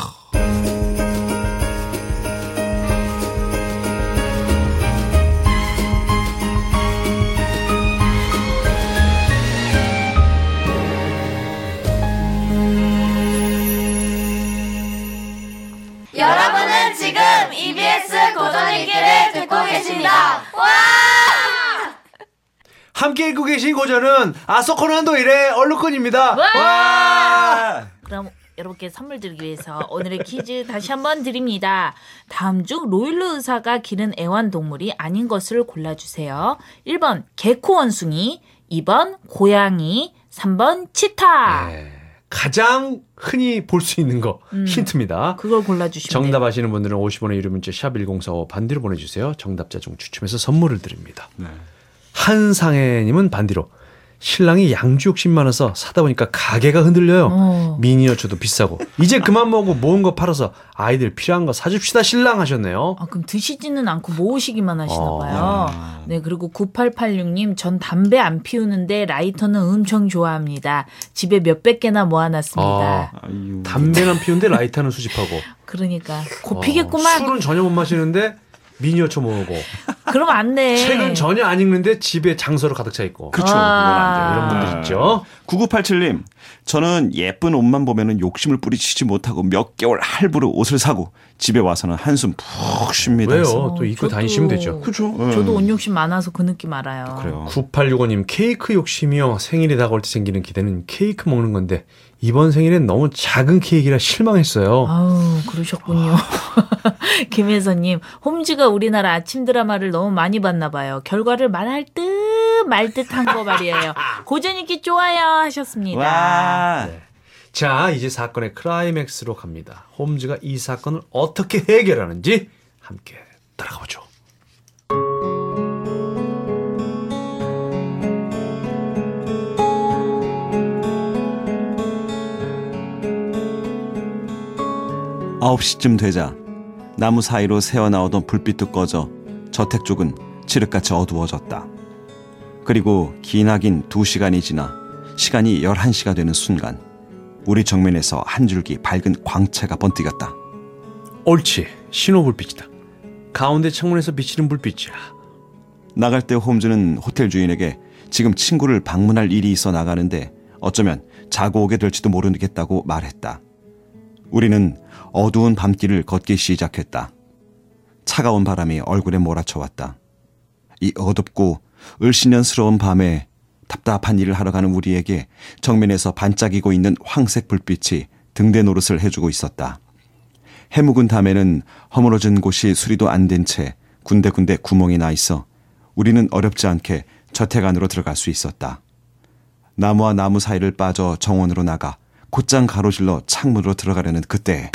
여러분은 지금 이비에스 고전읽기를 듣고 계십니다. 와! 함께 읽고 계신 고전은 아소코난 도일의 얼룩건입니다. 와! 와! 그럼 여러분께 선물 드리기 위해서 오늘의 퀴즈 다시 한번 드립니다. 다음 중 로일로 의사가 기른 애완동물이 아닌 것을 골라주세요. 일 번 개코 원숭이, 이 번 고양이, 삼 번 치타. 네. 가장 흔히 볼 수 있는 거 음, 힌트입니다. 그걸 골라주시면 정답 돼요. 아시는 분들은 오십 원의 유료 문자 샵 일공사오 반디로 보내주세요. 정답자 중 추첨해서 선물을 드립니다. 네. 한상혜님은 반디로 신랑이 양주 욕심 많아서 사다 보니까 가게가 흔들려요. 어. 미니어처도 비싸고 이제 그만 먹고 모은 거 팔아서 아이들 필요한 거 사줍시다 신랑 하셨네요. 아, 그럼 드시지는 않고 모으시기만 하시나 어. 봐요. 네, 그리고 구팔팔육 님 전 담배 안 피우는데 라이터는 엄청 좋아합니다. 집에 몇백 개나 모아놨습니다. 아, 담배는 피우는데 라이터는 수집하고. 그러니까 곧 피겠구만. 어, 술은 전혀 못 마시는데 미니어처 모으고. 그럼 안 돼. 책은 전혀 안 읽는데 집에 장서로 가득 차 있고. 그렇죠. 그건 안 돼. 이런 분들 있죠. 구구팔칠 님. 저는 예쁜 옷만 보면은 욕심을 뿌리치지 못하고 몇 개월 할부로 옷을 사고 집에 와서는 한숨 푹 쉽니다. 왜요? 어, 또 입고 저도, 다니시면 되죠. 그렇죠. 저도 옷 욕심 많아서 그 느낌 알아요. 그래요. 구팔육오 님 케이크 욕심이요. 생일이 다가올 때 생기는 기대는 케이크 먹는 건데 이번 생일엔 너무 작은 케이크라 실망했어요. 아우, 그러셨군요. 김혜선님, 홈즈가 우리나라 아침 드라마를 너무 많이 봤나 봐요. 결과를 말할 듯 말 듯한 거 말이에요. 고전읽기 좋아요 하셨습니다. 와. 네. 자, 이제 사건의 클라이맥스로 갑니다. 홈즈가 이 사건을 어떻게 해결하는지 함께 따라가 보죠. 아홉 시쯤 되자 나무 사이로 새어나오던 불빛도 꺼져 저택 쪽은 칠흑같이 어두워졌다. 그리고 기나긴 두 시간이 지나 시간이 열한 시가 되는 순간 우리 정면에서 한 줄기 밝은 광채가 번뜩였다. 옳지, 신호불빛이다. 가운데 창문에서 비치는 불빛이야. 나갈 때 홈즈는 호텔 주인에게 지금 친구를 방문할 일이 있어 나가는데 어쩌면 자고 오게 될지도 모르겠다고 말했다. 우리는 어두운 밤길을 걷기 시작했다. 차가운 바람이 얼굴에 몰아쳐왔다. 이 어둡고 을씨년스러운 밤에 답답한 일을 하러 가는 우리에게 정면에서 반짝이고 있는 황색 불빛이 등대 노릇을 해주고 있었다. 해묵은 담에는 허물어진 곳이 수리도 안 된 채 군데군데 구멍이 나 있어 우리는 어렵지 않게 저택 안으로 들어갈 수 있었다. 나무와 나무 사이를 빠져 정원으로 나가 곧장 가로질러 창문으로 들어가려는 그때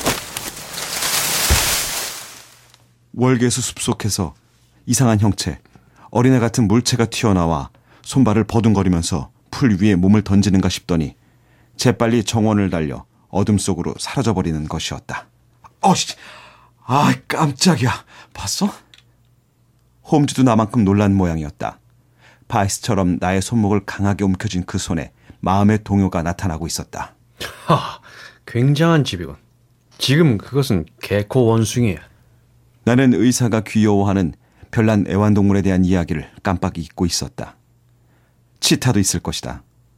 월계수 숲속에서 이상한 형체, 어린애 같은 물체가 튀어나와 손발을 버둥거리면서 풀 위에 몸을 던지는가 싶더니 재빨리 정원을 달려 어둠 속으로 사라져버리는 것이었다. 어씨, 아 깜짝이야. 봤어? 홈즈도 나만큼 놀란 모양이었다. 바이스처럼 나의 손목을 강하게 움켜쥔 그 손에 마음의 동요가 나타나고 있었다. 하, 굉장한 집이군. 지금 그것은 개코 원숭이야. 나는 의사가 귀여워하는 별난 애완동물에 대한 이야기를 깜빡 잊고 있었다. 치타도 있을 것이다.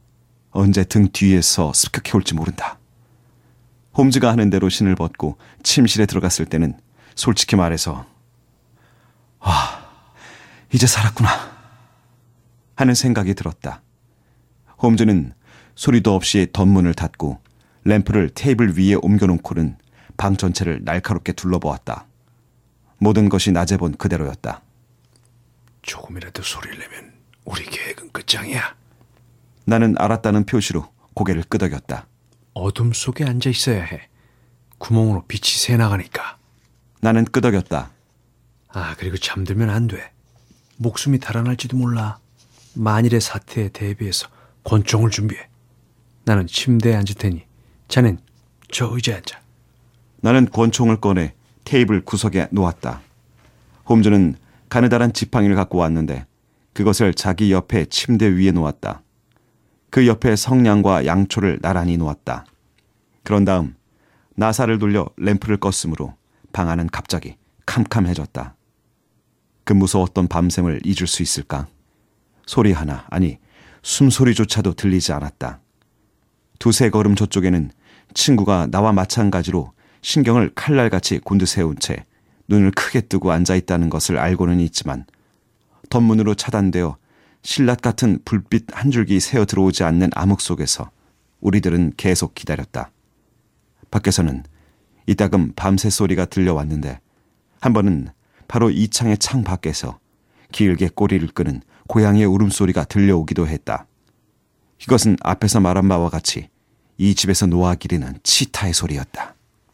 언제 등 뒤에서 습격해올지 모른다. 홈즈가 하는 대로 신을 벗고 침실에 들어갔을 때는 솔직히 말해서 와, 이제 살았구나 하는 생각이 들었다. 홈즈는 소리도 없이 덧문을 닫고 램프를 테이블 위에 옮겨놓고는 방 전체를 날카롭게 둘러보았다. 모든 것이 낮에 본 그대로였다. 조금이라도 소리를 내면 우리 계획은 끝장이야. 나는 알았다는 표시로 고개를 끄덕였다. 어둠 속에 앉아 있어야 해. 구멍으로 빛이 새나가니까. 나는 끄덕였다. 아, 그리고 잠들면 안 돼. 목숨이 달아날지도 몰라. 만일의 사태에 대비해서 권총을 준비해. 나는 침대에 앉을 테니 자넨 저 의자에 앉아. 나는 권총을 꺼내 테이블 구석에 놓았다. 홈즈는 가느다란 지팡이를 갖고 왔는데 그것을 자기 옆에 침대 위에 놓았다. 그 옆에 성냥과 양초를 나란히 놓았다. 그런 다음 나사를 돌려 램프를 껐으므로 방 안은 갑자기 캄캄해졌다. 그 무서웠던 밤샘을 잊을 수 있을까? 소리 하나, 아니 숨소리조차도 들리지 않았다. 두세 걸음 저쪽에는 친구가 나와 마찬가지로 신경을 칼날같이 곤두세운 채 눈을 크게 뜨고 앉아있다는 것을 알고는 있지만 덧문으로 차단되어 신랏 같은 불빛 한 줄기 새어 들어오지 않는 암흑 속에서 우리들은 계속 기다렸다. 밖에서는 이따금 밤새 소리가 들려왔는데 한 번은 바로 이 창의 창 밖에서 길게 꼬리를 끄는 고양이의 울음소리가 들려오기도 했다. 이것은 앞에서 말한 바와 같이 이 집에서 놓아 기르는 치타의 소리였다.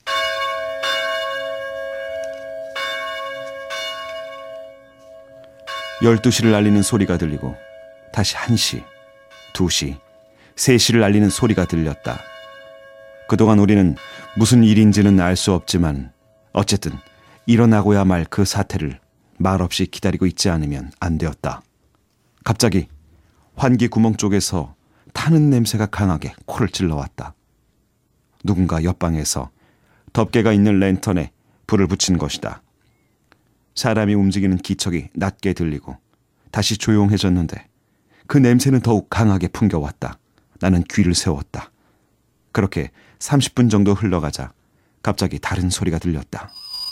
열두 시를 알리는 소리가 들리고 다시 한 시, 두 시, 세 시를 알리는 소리가 들렸다. 그동안 우리는 무슨 일인지는 알 수 없지만 어쨌든 일어나고야 말 그 사태를 말없이 기다리고 있지 않으면 안 되었다. 갑자기 환기 구멍 쪽에서 타는 냄새가 강하게 코를 찔러왔다. 누군가 옆방에서 덮개가 있는 랜턴에 불을 붙인 것이다. 사람이 움직이는 기척이 낮게 들리고 다시 조용해졌는데 그 냄새는 더욱 강하게 풍겨왔다. 나는 귀를 세웠다. 그렇게 삼십 분 정도 흘러가자 갑자기 다른 소리가 들렸다.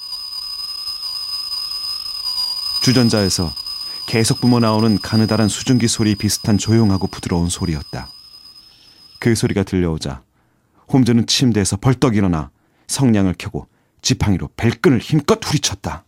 주전자에서 계속 뿜어나오는 가느다란 수증기 소리 비슷한 조용하고 부드러운 소리였다. 그 소리가 들려오자 홈즈는 침대에서 벌떡 일어나 성냥을 켜고 지팡이로 벨끈을 힘껏 후리쳤다.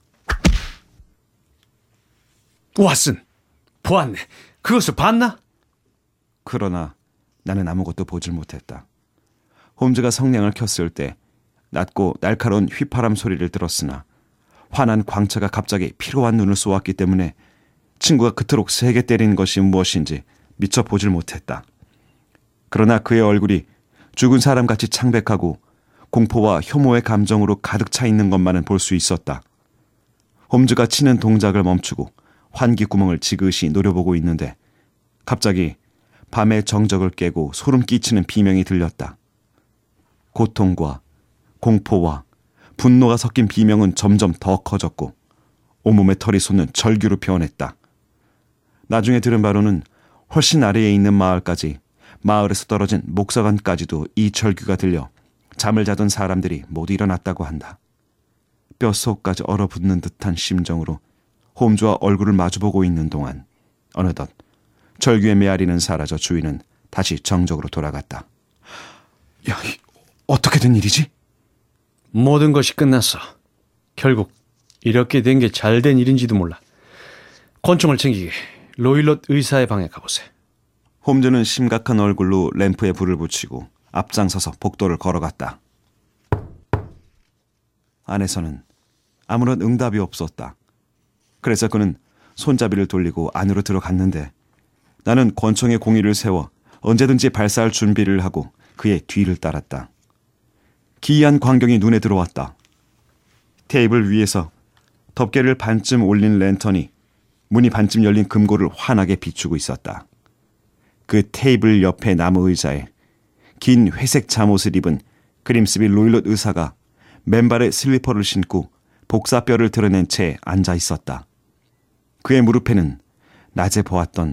왓슨, 보았네. 그것을 봤나? 그러나 나는 아무것도 보질 못했다. 홈즈가 성냥을 켰을 때 낮고 날카로운 휘파람 소리를 들었으나 환한 광채가 갑자기 피로한 눈을 쏘았기 때문에 친구가 그토록 세게 때린 것이 무엇인지 미처 보질 못했다. 그러나 그의 얼굴이 죽은 사람같이 창백하고 공포와 혐오의 감정으로 가득 차 있는 것만은 볼 수 있었다. 홈즈가 치는 동작을 멈추고 환기 구멍을 지그시 노려보고 있는데 갑자기 밤의 정적을 깨고 소름 끼치는 비명이 들렸다. 고통과 공포와 분노가 섞인 비명은 점점 더 커졌고 온몸의 털이 솟는 절규로 변했다. 나중에 들은 바로는 훨씬 아래에 있는 마을까지, 마을에서 떨어진 목사관까지도 이 절규가 들려 잠을 자던 사람들이 모두 일어났다고 한다. 뼛속까지 얼어붙는 듯한 심정으로 홈즈와 얼굴을 마주보고 있는 동안 어느덧 절규의 메아리는 사라져 주인은 다시 정적으로 돌아갔다. 야, 어떻게 된 일이지? 모든 것이 끝났어. 결국 이렇게 된 게 잘된 일인지도 몰라. 권총을 챙기게 로일럿 의사의 방에 가보세. 홈즈는 심각한 얼굴로 램프에 불을 붙이고 앞장서서 복도를 걸어갔다. 안에서는 아무런 응답이 없었다. 그래서 그는 손잡이를 돌리고 안으로 들어갔는데 나는 권총의 공의를 세워 언제든지 발사할 준비를 하고 그의 뒤를 따랐다. 기이한 광경이 눈에 들어왔다. 테이블 위에서 덮개를 반쯤 올린 랜턴이 문이 반쯤 열린 금고를 환하게 비추고 있었다. 그 테이블 옆에 나무 의자에 긴 회색 잠옷을 입은 그림스비 로일럿 의사가 맨발에 슬리퍼를 신고 복사뼈를 드러낸 채 앉아 있었다. 그의 무릎에는 낮에 보았던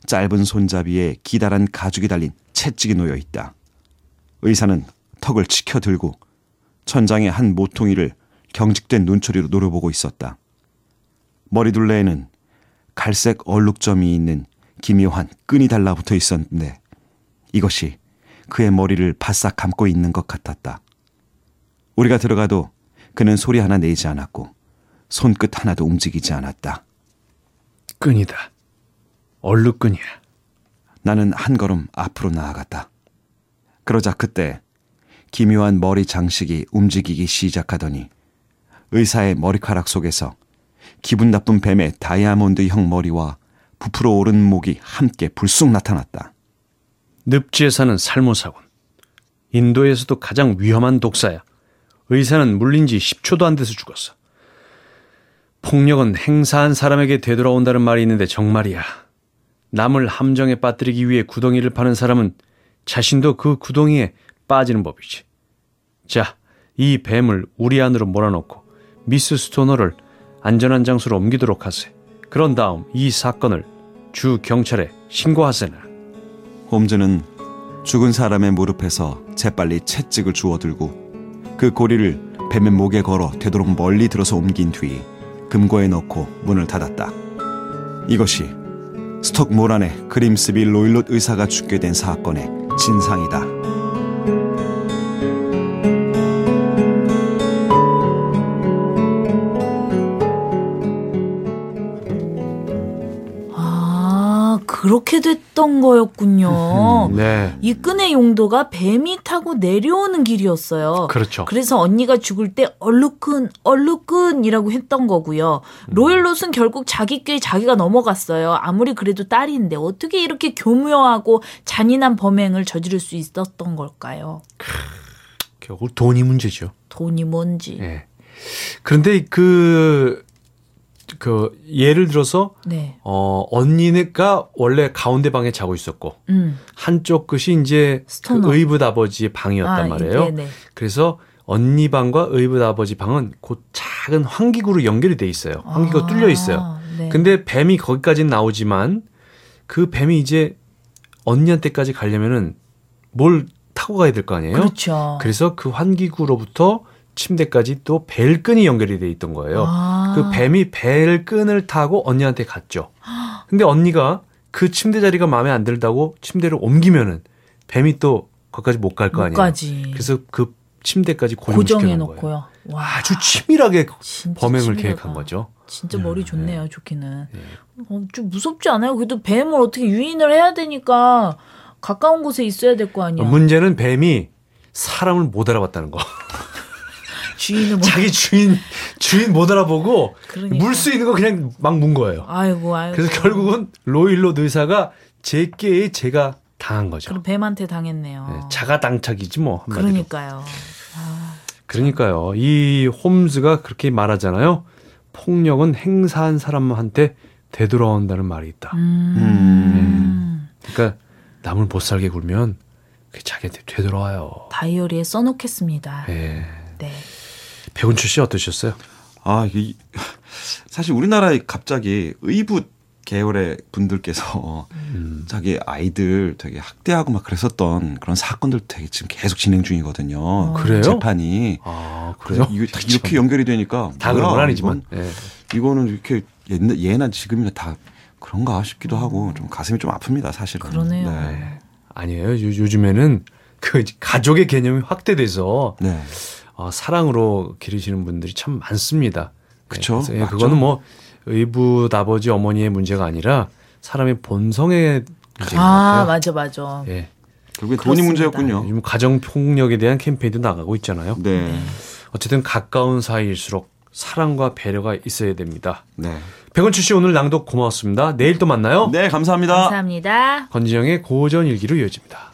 짧은 손잡이에 기다란 가죽이 달린 채찍이 놓여 있다. 의사는 턱을 치켜들고 천장의 한 모퉁이를 경직된 눈초리로 노려보고 있었다. 머리둘레에는 갈색 얼룩점이 있는 기묘한 끈이 달라붙어 있었는데 이것이 그의 머리를 바싹 감고 있는 것 같았다. 우리가 들어가도 그는 소리 하나 내지 않았고 손끝 하나도 움직이지 않았다. 끈이다. 얼룩끈이야. 나는 한 걸음 앞으로 나아갔다. 그러자 그때 기묘한 머리 장식이 움직이기 시작하더니 의사의 머리카락 속에서 기분 나쁜 뱀의 다이아몬드형 머리와 부풀어 오른 목이 함께 불쑥 나타났다. 늪지에 사는 살모사군. 인도에서도 가장 위험한 독사야. 의사는 물린 지 십 초도 안 돼서 죽었어. 폭력은 행사한 사람에게 되돌아온다는 말이 있는데 정말이야. 남을 함정에 빠뜨리기 위해 구덩이를 파는 사람은 자신도 그 구덩이에 빠지는 법이지. 자, 이 뱀을 우리 안으로 몰아넣고 미스 스토너를 안전한 장소로 옮기도록 하세. 그런 다음 이 사건을 주 경찰에 신고하세나. 홈즈는 죽은 사람의 무릎에서 재빨리 채찍을 주워들고 그 고리를 뱀의 목에 걸어 되도록 멀리 들어서 옮긴 뒤 금고에 넣고 문을 닫았다. 이것이 스톡모란의 그림스비 로일롯 의사가 죽게 된 사건의 진상이다. 아, 그렇게 됐던 거였군요. 네. 이 끈의 용도가 뱀이 타고 내려오는 길이었어요. 그렇죠. 그래서 언니가 죽을 때 얼룩끈, 얼룩끈이라고 했던 거고요. 로일롯은 결국 자기 꾀에 자기가 넘어갔어요. 아무리 그래도 딸인데 어떻게 이렇게 교묘하고 잔인한 범행을 저지를 수 있었던 걸까요? 결국 돈이 문제죠. 돈이 뭔지. 네. 그런데 그, 그 예를 들어서 네. 어, 언니가 원래 가운데 방에 자고 있었고 음. 한쪽 끝이 이제 그 의붓 아버지의 방이었단 아, 말이에요. 네네. 그래서 언니 방과 의붓 아버지 방은 그 작은 환기구로 연결이 돼 있어요. 환기구가 아, 뚫려 있어요. 네. 근데 뱀이 거기까지는 나오지만 그 뱀이 이제 언니한테까지 가려면은 뭘 타고 가야 될 거 아니에요? 그렇죠. 그래서 그 환기구로부터 침대까지 또 벨끈이 연결이 돼 있던 거예요. 아. 그 뱀이 벨끈을 타고 언니한테 갔죠. 근데 언니가 그 침대 자리가 마음에 안 들다고 침대를 옮기면은 뱀이 또 거기까지 못 갈 거 아니에요. 가지. 그래서 그 침대까지 고정시켜 놓은 거예요. 고정해놓고요. 와. 아주 치밀하게 범행을 치밀하다. 계획한 거죠. 진짜 머리 좋네요, 네. 좋기는. 네. 어, 좀 무섭지 않아요? 그래도 뱀을 어떻게 유인을 해야 되니까 가까운 곳에 있어야 될 거 아니야. 문제는 뱀이 사람을 못 알아봤다는 거. 주인을 못 자기 주인 주인 못 알아보고 그러니까. 물 수 있는 거 그냥 막 문 거예요. 아이고, 아이고. 그래서 결국은 로일롯 의사가 제게에 제가 당한 거죠. 그럼 뱀한테 당했네요. 네, 자가당착이지 뭐 한마디로. 그러니까요. 아, 그러니까요. 이 홈즈가 그렇게 말하잖아요. 폭력은 행사한 사람한테 되돌아온다는 말이 있다. 음. 네. 그러니까 남을 못 살게 굴면 그게 자기한테 되돌아와요. 다이어리에 써놓겠습니다. 네. 네. 백운철 씨 어떠셨어요? 아, 이, 사실 우리나라에 갑자기 의붓 계열의 분들께서 음. 자기 아이들 되게 학대하고 막 그랬었던 그런 사건들 되게 지금 계속 진행 중이거든요. 어. 그래요? 재판이. 아, 그래요? 이거 이렇게 연결이 되니까. 다 그런 건 아니지만. 이건, 네. 이거는 이렇게 옛날, 예나 지금이나 다 그런가 싶기도 하고 좀 가슴이 좀 아픕니다, 사실은. 그러네요. 네. 아니에요. 요, 요즘에는 그 가족의 개념이 확대돼서 네. 어, 사랑으로 기르시는 분들이 참 많습니다. 그렇죠. 네, 그거는 뭐 의붓 아버지 어머니의 문제가 아니라 사람의 본성의 문제인 것 아, 같아요. 맞아, 맞아. 예. 결국엔 돈이 문제였군요. 요즘 가정 폭력에 대한 캠페인도 나가고 있잖아요. 네. 어쨌든 가까운 사이일수록 사랑과 배려가 있어야 됩니다. 네. 백원철 씨 오늘 낭독 고마웠습니다. 내일 또 만나요. 네, 감사합니다. 감사합니다. 권지영의 고전 일기로 이어집니다.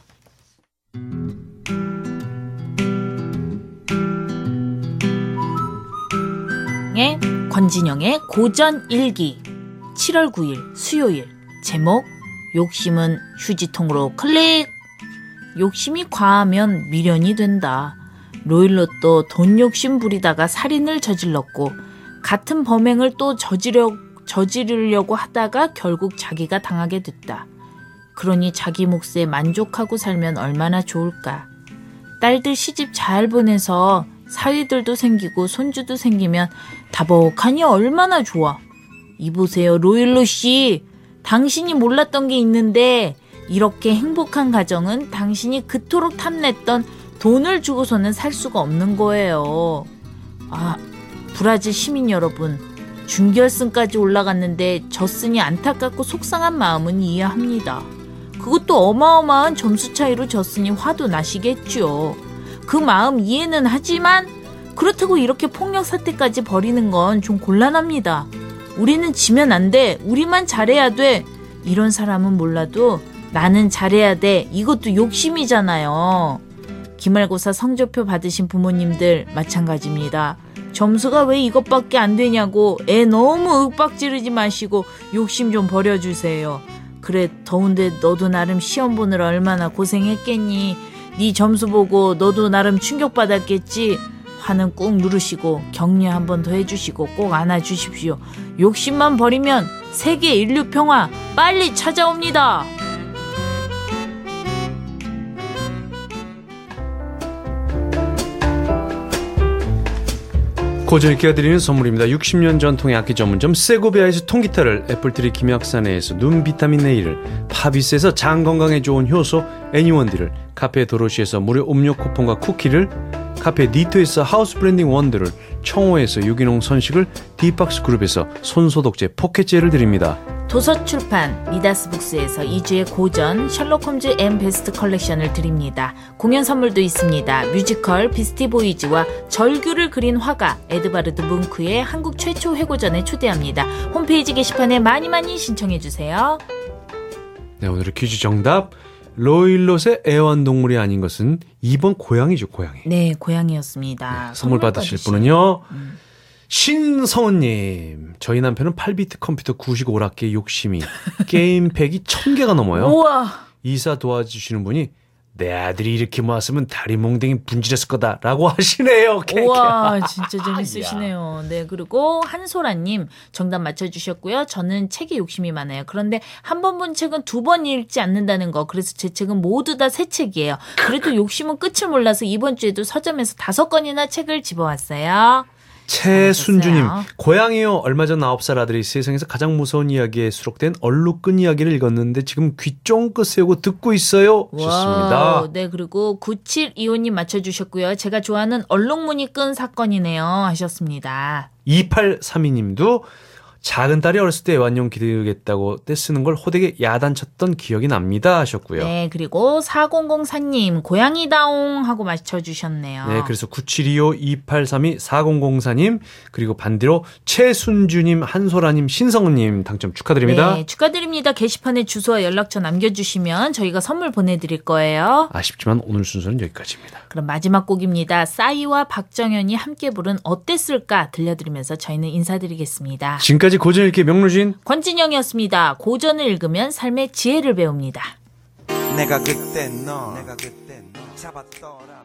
예, 권진영의 고전 일기. 칠월 구일 수요일. 제목 욕심은 휴지통으로 클릭. 욕심이 과하면 미련이 된다. 로일롯도 돈 욕심 부리다가 살인을 저질렀고 같은 범행을 또 저지려, 저지르려고 하다가 결국 자기가 당하게 됐다. 그러니 자기 몫에 만족하고 살면 얼마나 좋을까. 딸들 시집 잘 보내서 사위들도 생기고 손주도 생기면 다복하니 얼마나 좋아. 이보세요, 로일로 씨. 당신이 몰랐던 게 있는데 이렇게 행복한 가정은 당신이 그토록 탐냈던 돈을 주고서는 살 수가 없는 거예요. 아, 브라질 시민 여러분, 준결승까지 올라갔는데 졌으니 안타깝고 속상한 마음은 이해합니다. 그것도 어마어마한 점수 차이로 졌으니 화도 나시겠죠. 그 마음 이해는 하지만 그렇다고 이렇게 폭력 사태까지 벌이는 건 좀 곤란합니다. 우리는 지면 안 돼. 우리만 잘해야 돼. 이런 사람은 몰라도 나는 잘해야 돼. 이것도 욕심이잖아요. 기말고사 성적표 받으신 부모님들 마찬가지입니다. 점수가 왜 이것밖에 안 되냐고 애 너무 윽박 지르지 마시고 욕심 좀 버려주세요. 그래, 더운데 너도 나름 시험 보느라 얼마나 고생했겠니. 네 점수 보고 너도 나름 충격받았겠지. 화는 꾹 누르시고 격려 한 번 더 해주시고 꼭 안아주십시오. 욕심만 버리면 세계 인류 평화 빨리 찾아옵니다. 고전익기가 드리는 선물입니다. 육십 년 전통의 악기 전문점 세고비아에서 통기타를, 애플트리 김약산에서 눈 비타민 네일을, 파비스에서 장 건강에 좋은 효소 애니원디를, 카페 도로시에서 무료 음료 쿠폰과 쿠키를, 카페 니토에서 하우스 브랜딩 원두를, 청호에서 유기농 선식을, 디박스 그룹에서 손소독제 포켓젤을 드립니다. 도서출판 미다스북스에서 이 주의 고전 셜록 홈즈 앤 베스트 컬렉션을 드립니다. 공연 선물도 있습니다. 뮤지컬 비스티보이즈와 절규를 그린 화가 에드바르드 뭉크의 한국 최초 회고전에 초대합니다. 홈페이지 게시판에 많이 많이 신청해주세요. 네, 오늘의 퀴즈 정답, 로일롯의 애완동물이 아닌 것은 이 번 고양이죠. 고양이. 네, 고양이였습니다. 네, 선물, 선물 받으실 받으시... 분은요 음. 신성은님. 저희 남편은 팔 비트 컴퓨터 구십오 락기의 욕심이 게임팩이 천 개가 넘어요. 우와. 이사 도와주시는 분이 내 아들이 이렇게 모았으면 다리 몽댕이 분질했을 거다 라고 하시네요. 우와, 진짜 재밌으시네요. 네, 그리고 한소라님 정답 맞춰주셨고요. 저는 책에 욕심이 많아요. 그런데 한 번 본 책은 두 번 읽지 않는다는 거. 그래서 제 책은 모두 다 새 책이에요. 그래도 욕심은 끝을 몰라서 이번 주에도 서점에서 다섯 권이나 책을 집어왔어요. 최순주님, 고양이요. 얼마 전 아홉 살 아들이 세상에서 가장 무서운 이야기에 수록된 얼룩끈 이야기를 읽었는데 지금 귀 쫑긋 세우고 듣고 있어요. 좋습니다. 네, 그리고 구칠이오님 맞춰주셨고요. 제가 좋아하는 얼룩무늬 끈 사건이네요 하셨습니다. 이팔삼이님도 작은 딸이 어렸을 때 애완용 기르겠다고 떼쓰는 걸 호되게 야단쳤던 기억이 납니다 하셨고요. 네, 그리고 사공공사님 고양이다옹 하고 맞춰주셨네요. 네, 그래서 구칠이오, 이팔삼이, 사공공사님 그리고 반대로 최순주님, 한소라님, 신성은님 당첨 축하드립니다. 네, 축하드립니다. 게시판에 주소와 연락처 남겨주시면 저희가 선물 보내드릴 거예요. 아쉽지만 오늘 순서는 여기까지입니다. 그럼 마지막 곡입니다. 싸이와 박정현이 함께 부른 어땠을까 들려드리면서 저희는 인사드리겠습니다. 지금까지 고전 읽기 명루진 권진영이었습니다. 고전을 읽으면 삶의 지혜를 배웁니다. 내가 그때 너 내가 그때 너 잡았더라.